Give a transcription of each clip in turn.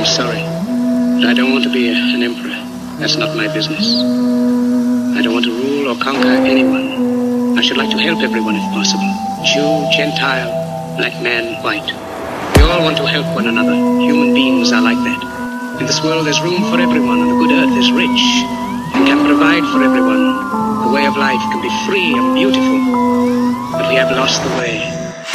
sorry, but I don't want to be an emperor. That's not my business. I don't want to rule or conquer anyone. I should like to help everyone if possible. Jew, Gentile, black man, white. We all want to help one another. Human beings are like that. In this world there's room for everyone, and the good earth is rich and can provide for everyone. The way of life can be free and beautiful, but we have lost the way.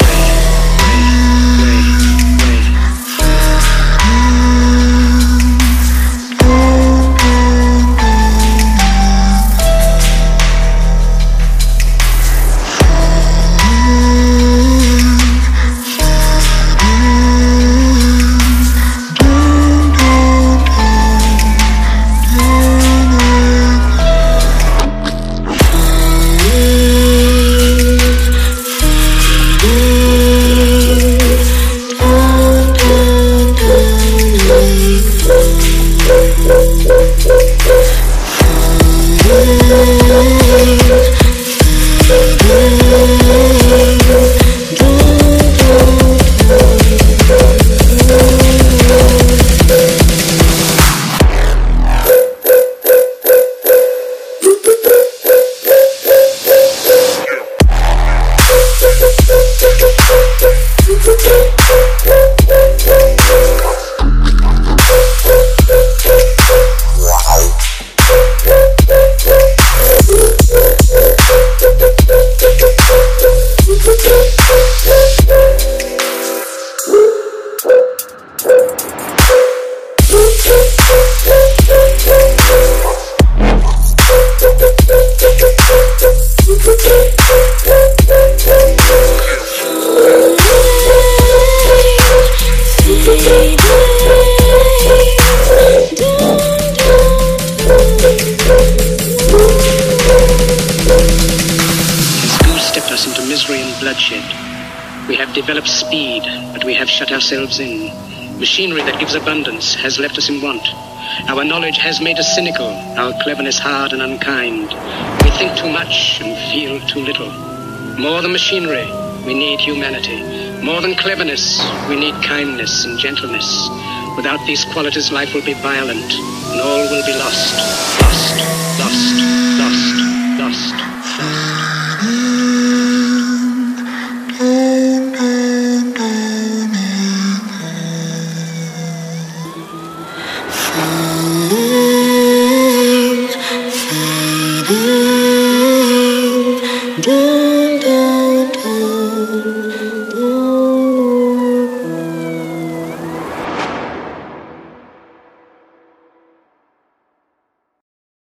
Into misery and bloodshed. We have developed speed, but we have shut ourselves in. Machinery that gives abundance has left us in want. Our knowledge has made us cynical, our cleverness hard and unkind. We think too much and feel too little. More than machinery, we need humanity. More than cleverness, we need kindness and gentleness. Without these qualities, life will be violent, and all will be lost, lost, lost.